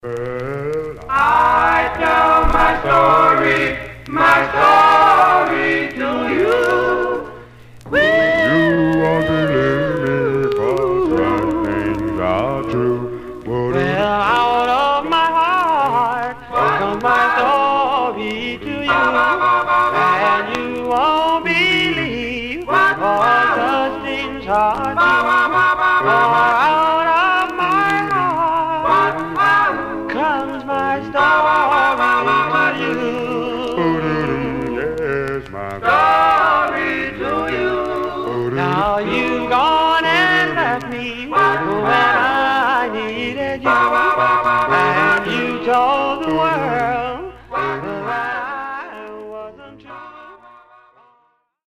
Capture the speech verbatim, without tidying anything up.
Well, I tell my story, my story to you. You won't believe me, 'cause some things are true. Well, out of my heart comes my story to you, and you won't believe all such things are true. For out of my heart comes my story to you. Yes, my Story to you. Now you